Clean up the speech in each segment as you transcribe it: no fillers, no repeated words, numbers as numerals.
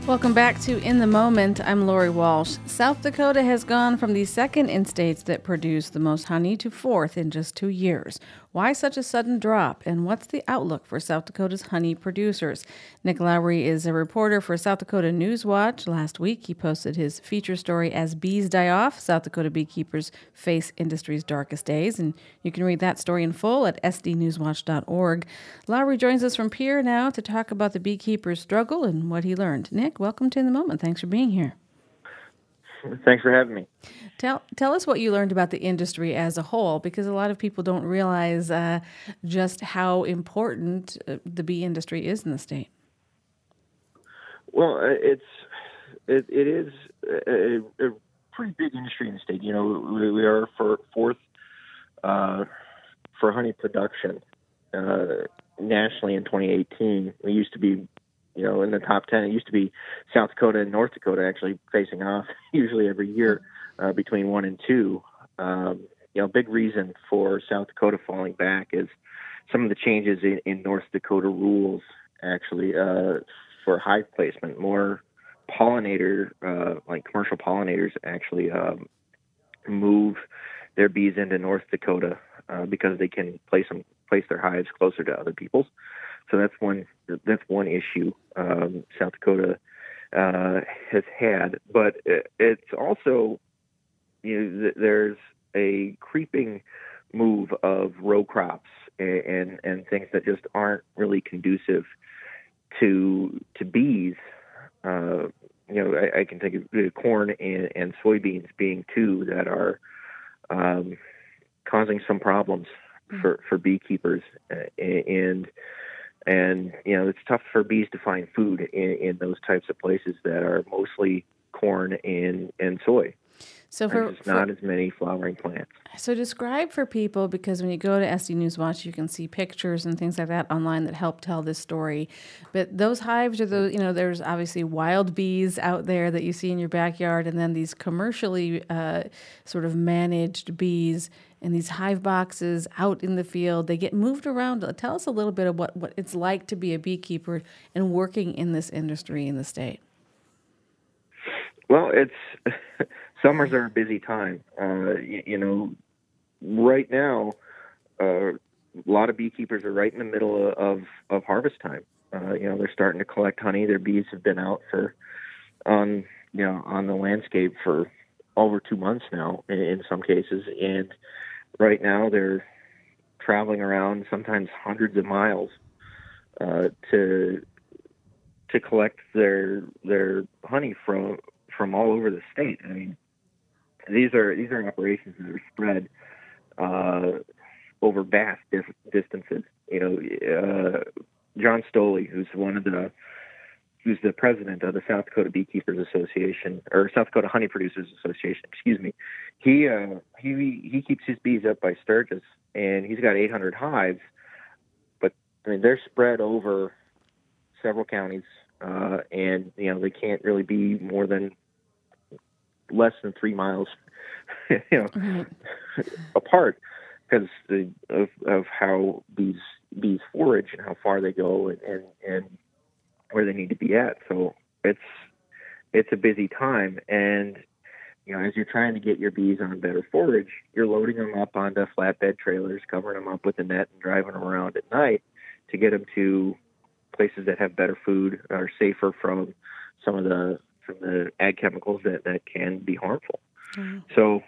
Welcome back to In the Moment. I'm Lori Walsh. South Dakota has gone from the second in states that produce the most honey to fourth in just 2 years. Why such a sudden drop, and what's the outlook for South Dakota's honey producers? Nick Lowry is a reporter for South Dakota Newswatch. Last week, he posted his feature story, As Bees Die Off, South Dakota Beekeepers Face Industry's Darkest Days, and you can read that story in full at sdnewswatch.org. Lowry joins us from Pierre now to talk about the beekeeper's struggle and what he learned. Nick, welcome to In the Moment. Thanks for being here. Thanks for having me. Tell us what you learned about the industry as a whole, because a lot of people don't realize just how important the bee industry is in the state. Well, it is a pretty big industry in the state. You know, we are fourth for honey production nationally in 2018. We used to be, in the top 10. It used to be South Dakota and North Dakota actually facing off usually every year between 1 and 2. Big reason for South Dakota falling back is some of the changes in North Dakota rules actually for hive placement. More pollinator, like commercial pollinators, actually move their bees into North Dakota because they can place their hives closer to other people's. So that's one issue South Dakota has had, but it's also there's a creeping move of row crops and things that just aren't really conducive to bees. I can think of corn and soybeans being two that are causing some problems for beekeepers, and it's tough for bees to find food in those types of places that are mostly corn and soy. So there's not as many flowering plants. So describe for people, because when you go to SD Newswatch, you can see pictures and things like that online that help tell this story. But those hives are there's obviously wild bees out there that you see in your backyard, and then these commercially sort of managed bees in these hive boxes out in the field. They get moved around. Tell us a little bit of what it's like to be a beekeeper and working in this industry in the state. Well, summers are a busy time. Right now, a lot of beekeepers are right in the middle of harvest time. They're starting to collect honey. Their bees have been out on the landscape for over 2 months now in some cases, and right now they're traveling around sometimes hundreds of miles to collect their honey from all over the state. I mean, these are operations that are spread over vast distances. John Stoley, who's the president of the South Dakota Beekeepers Association, or South Dakota Honey Producers Association, excuse me, he keeps his bees up by Sturgis, and he's got 800 hives, but I mean they're spread over several counties, and they can't really be more than less than 3 miles apart because of how bees forage and how far they go and where they need to be at. So it's a busy time, and as you're trying to get your bees on better forage, you're loading them up onto flatbed trailers, covering them up with a net, and driving them around at night to get them to places that have better food, are safer from some of the ag chemicals that can be harmful. Mm-hmm. So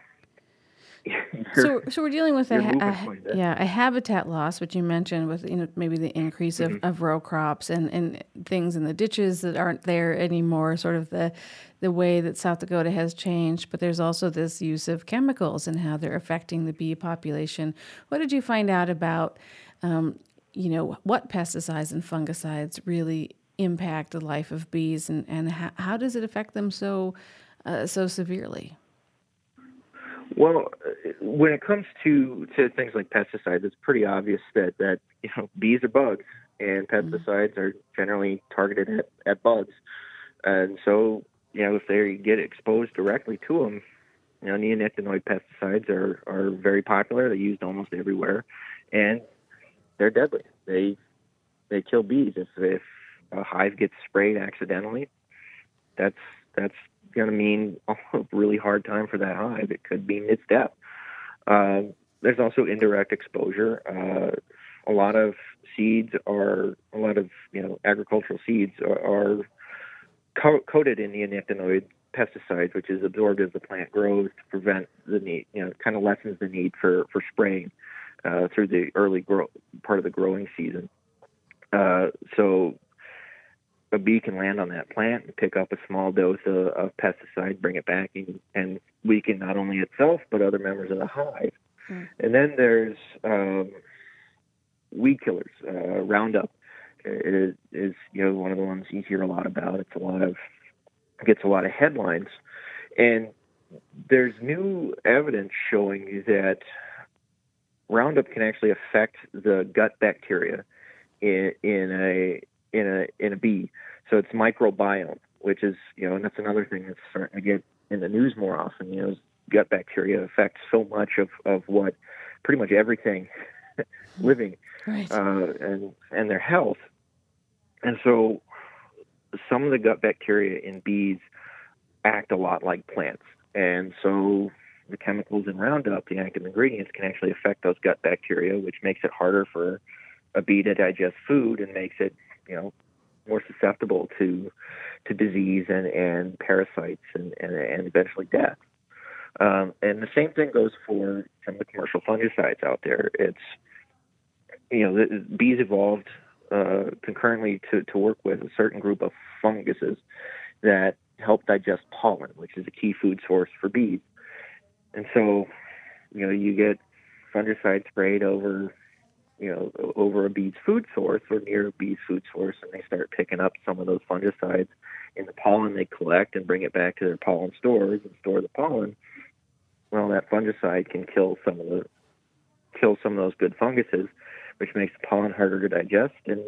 we're dealing with a habitat loss, which you mentioned, with maybe the increase of row crops and things in the ditches that aren't there anymore, sort of the way that South Dakota has changed. But there's also this use of chemicals and how they're affecting the bee population. What did you find out about what pesticides and fungicides really impact the life of bees, and how does it affect them so severely? Well, when it comes to things like pesticides, it's pretty obvious that bees are bugs, and pesticides are generally targeted at bugs. And so, if they get exposed directly to them, neonicotinoid pesticides are very popular. They're used almost everywhere, and they're deadly. They kill bees. If a hive gets sprayed accidentally, that's going to mean a really hard time for that hive. It could mean its death. There's also indirect exposure. A lot of agricultural seeds are coated in neonicotinoid pesticides, which is absorbed as the plant grows to prevent the need, kind of lessens the need for spraying through the early part of the growing season. So a bee can land on that plant and pick up a small dose of pesticide, bring it back, and weaken not only itself but other members of the hive. And then there's weed killers. Roundup is one of the ones you hear a lot about. Gets a lot of headlines, and there's new evidence showing that Roundup can actually affect the gut bacteria in a bee. So it's microbiome, which is and that's another thing that's starting to get in the news more often. Gut bacteria affects so much of what pretty much everything living, right. and their health. And so some of the gut bacteria in bees act a lot like plants. And so the chemicals in Roundup, the active ingredients, can actually affect those gut bacteria, which makes it harder for a bee to digest food and makes it, more susceptible to disease and parasites and eventually death. And the same thing goes for some of the commercial fungicides out there. It's, the bees evolved concurrently to work with a certain group of funguses that help digest pollen, which is a key food source for bees. And so, you get fungicide sprayed over a bee's food source or near a bee's food source, and they start picking up some of those fungicides in the pollen they collect and bring it back to their pollen stores and store the pollen. Well, that fungicide can kill some of those good funguses, which makes the pollen harder to digest and,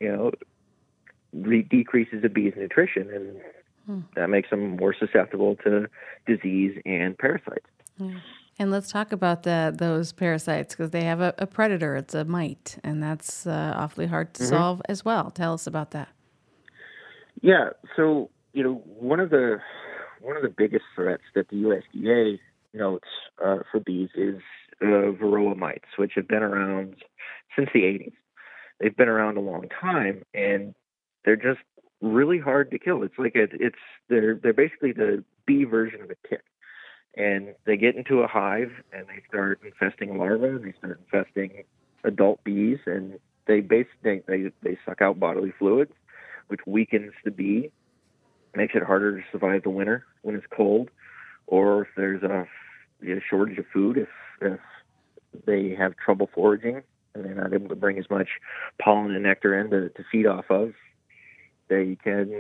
decreases the bee's nutrition, and that makes them more susceptible to disease and parasites. Yeah. And let's talk about those parasites, because they have a predator. It's a mite, and that's awfully hard to solve as well. Tell us about that. Yeah. So, one of the biggest threats that the USDA notes for bees is varroa mites, which have been around since the 80s. They've been around a long time, and they're just really hard to kill. It's like they're basically the bee version of a tick. And they get into a hive and they start infesting larvae, and they start infesting adult bees, and they suck out bodily fluids, which weakens the bee, makes it harder to survive the winter when it's cold, or if there's a shortage of food, if they have trouble foraging and they're not able to bring as much pollen and nectar in to feed off of, that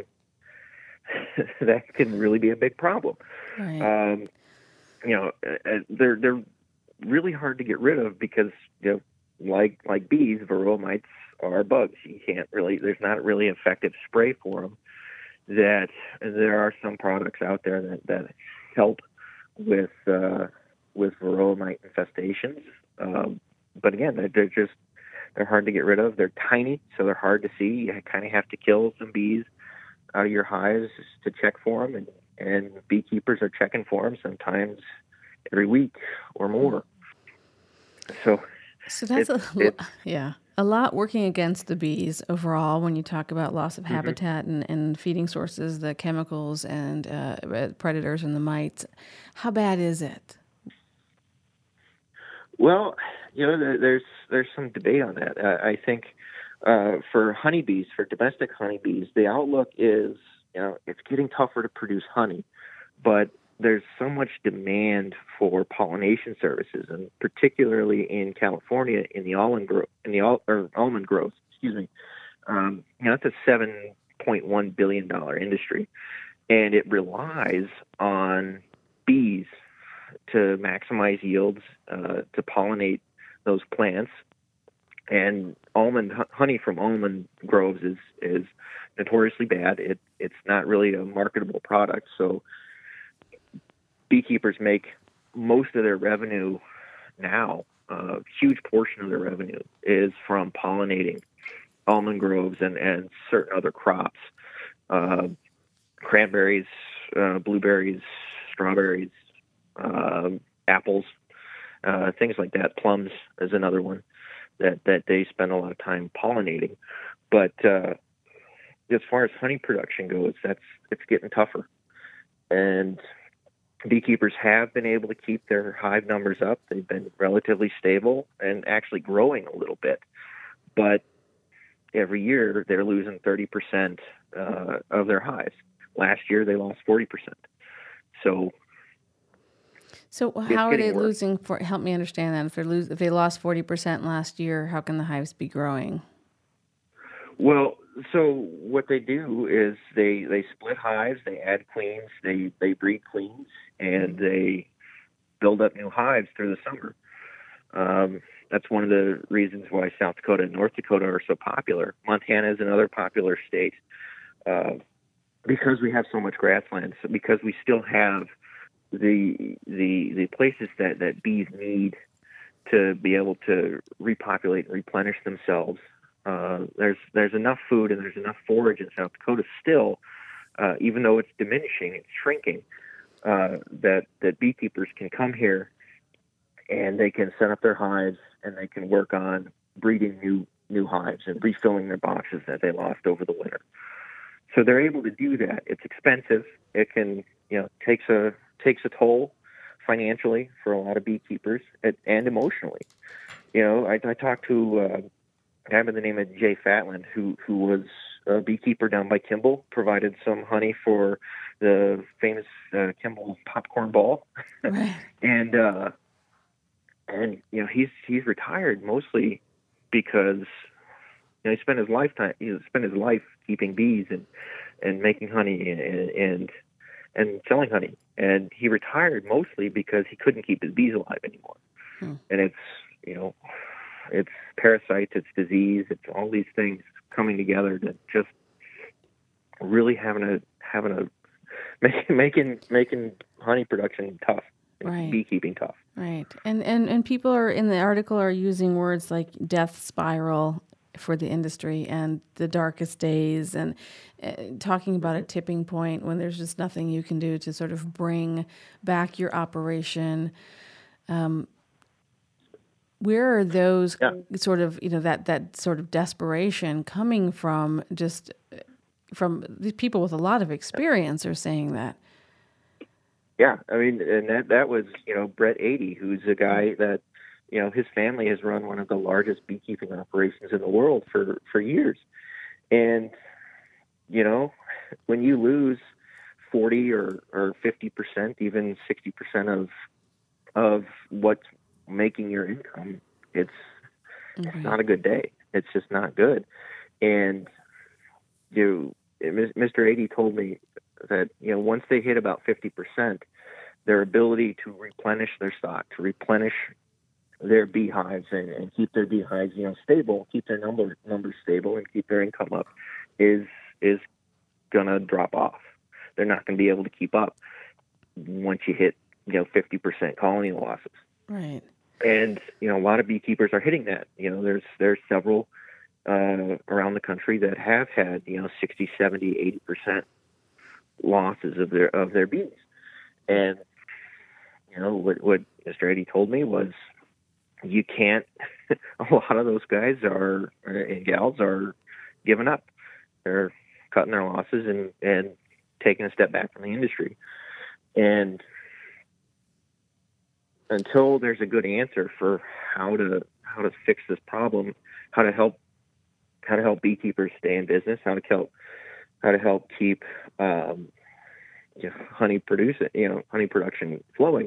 can really be a big problem. Right. They're really hard to get rid of because, like bees, varroa mites are bugs. There's not really effective spray for them. That there are some products out there that help with varroa mite infestations. But again, they're hard to get rid of. They're tiny, so they're hard to see. You kind of have to kill some bees out of your hives to check for them, and beekeepers are checking for them sometimes every week or more. So that's a lot working against the bees overall when you talk about loss of habitat and feeding sources, the chemicals and predators and the mites. How bad is it? Well, there's some debate on that. I think for honeybees, for domestic honeybees, the outlook is, it's getting tougher to produce honey, but there's so much demand for pollination services, and particularly in California in the almond growth. Excuse me. That's a $7.1 billion industry, and it relies on bees to maximize yields, to pollinate those plants. And honey from almond groves is notoriously bad. It's not really a marketable product. So beekeepers make most of their revenue now. A huge portion of their revenue is from pollinating almond groves and certain other crops. cranberries, blueberries, strawberries, apples, things like that. Plums is another one that they spend a lot of time pollinating. But as far as honey production goes, it's getting tougher. And beekeepers have been able to keep their hive numbers up. They've been relatively stable and actually growing a little bit. But every year they're losing 30% of their hives. Last year they lost 40%. So how are they worse. losing? Help me understand that. If they lost 40% last year, how can the hives be growing? Well, so what they do is they split hives, they add queens, they breed queens, and they build up new hives through the summer. That's one of the reasons why South Dakota and North Dakota are so popular. Montana is another popular state because we have so much grassland. So because we still have the places that bees need to be able to repopulate and replenish themselves. There's enough food and there's enough forage in South Dakota still, even though it's diminishing, it's shrinking. That beekeepers can come here and they can set up their hives and they can work on breeding new hives and refilling their boxes that they lost over the winter. So they're able to do that. It's expensive. It can, takes a toll financially for a lot of beekeepers and emotionally. I talked to a guy by the name of Jay Fatland, who was a beekeeper down by Kimball, provided some honey for the famous Kimball popcorn ball. Right. And he's retired mostly because he spent his life keeping bees and making honey and selling honey. And he retired mostly because he couldn't keep his bees alive anymore. And it's parasites, it's disease, it's all these things coming together to just really making honey production tough, right. Beekeeping tough. Right. And people are in the article are using words like death spiral for the industry and the darkest days, and talking about a tipping point when there's just nothing you can do to sort of bring back your operation. Where are those sort of, that sort of desperation coming from? Just from these people with a lot of experience are saying that. Yeah, I mean, and that was, Brett Ady, who's a guy that, his family has run one of the largest beekeeping operations in the world for years. And, when you lose 40 or 50%, even 60% of what's making your income, it's not a good day. It's just not good. And Mr. Ady told me that once they hit about 50%, their ability to replenish their stock, to replenish their beehives and keep their beehives stable, keep their numbers stable, and keep their income up, is gonna drop off. They're not going to be able to keep up once you hit 50% colony losses. Right. And a lot of beekeepers are hitting that. There's several around the country that have had 60, 70, 80% losses of their bees. And what Mr. Ady told me was, you can't. A lot of those guys and gals are giving up. They're cutting their losses and taking a step back from the industry. And until there's a good answer for how to fix this problem, how to help beekeepers stay in business, how to help keep honey production flowing,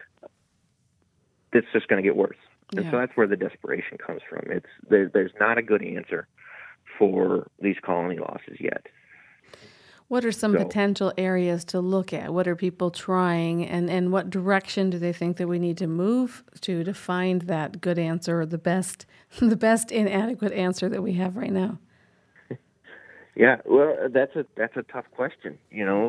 it's just going to get worse. And so that's where the desperation comes from. There's not a good answer for these colony losses yet. What are some potential areas to look at? What are people trying, and what direction do they think that we need to move to find that good answer, or the best inadequate answer that we have right now? Yeah, well, that's a tough question.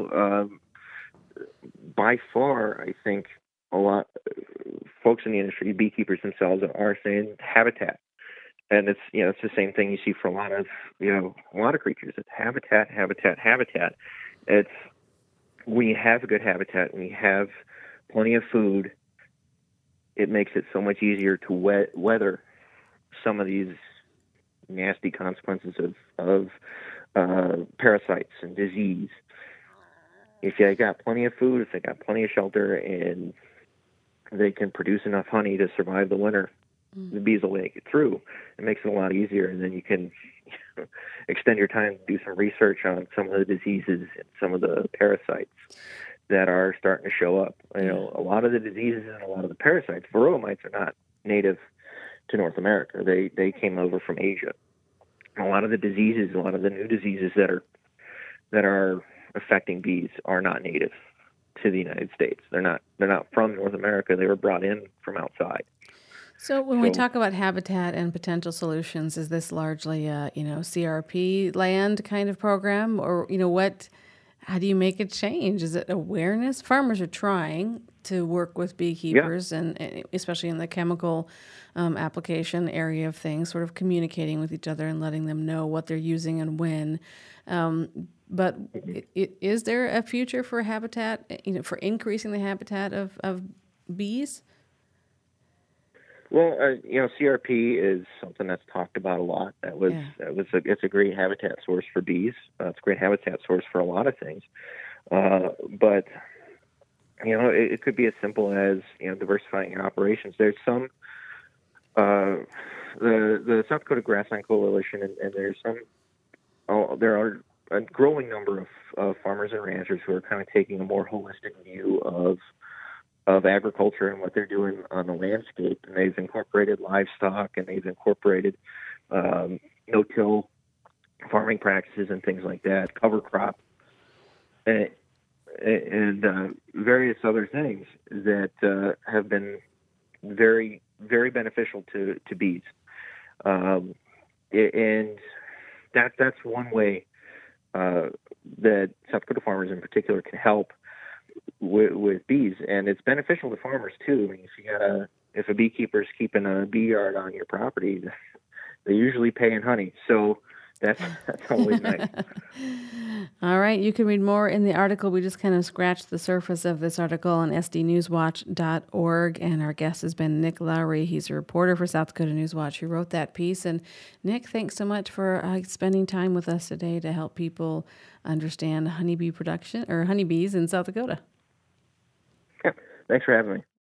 By far, I think a lot folks in the industry, beekeepers themselves, are saying habitat. And it's it's the same thing you see for a lot of creatures. It's habitat, habitat, habitat. It's when you have a good habitat and you have plenty of food, it makes it so much easier to weather some of these nasty consequences of parasites and disease. If they got plenty of food, if they got plenty of shelter, and they can produce enough honey to survive the winter, the bees will make it through. It makes it a lot easier, and then you can extend your time to do some research on some of the diseases and some of the parasites that are starting to show up. A lot of the diseases and a lot of the parasites, varroa mites, are not native to North America. They came over from Asia. And a lot of the diseases, a lot of the new diseases that are affecting bees are not native to the United States. They're not from North America. They were brought in from outside. So when we talk about habitat and potential solutions, is this largely a, CRP land kind of program, or, how do you make it change? Is it awareness? Farmers are trying to work with beekeepers, and especially in the chemical application area of things, sort of communicating with each other and letting them know what they're using and when. But is there a future for habitat, for increasing the habitat of bees? Well, CRP is something that's talked about a lot. It's a great habitat source for bees. It's a great habitat source for a lot of things. But it could be as simple as diversifying your operations. There's some the South Dakota Grassland Coalition, and there are a growing number of farmers and ranchers who are kind of taking a more holistic view of agriculture and what they're doing on the landscape. And they've incorporated livestock, and they've incorporated no-till farming practices and things like that, cover crop, and various other things that have been very, very beneficial to bees. And that's one way that South Dakota farmers in particular can help with bees, and it's beneficial to farmers too. I mean, if a beekeeper's keeping a bee yard on your property, they usually pay in honey, so that's always nice. All right, you can read more in the article. We just kind of scratched the surface of this article on sdnewswatch.org, and our guest has been Nick Lowry. He's a reporter for South Dakota Newswatch who wrote that piece. And Nick, thanks so much for spending time with us today to help people understand honeybee production or honeybees in South Dakota. Yeah, thanks for having me.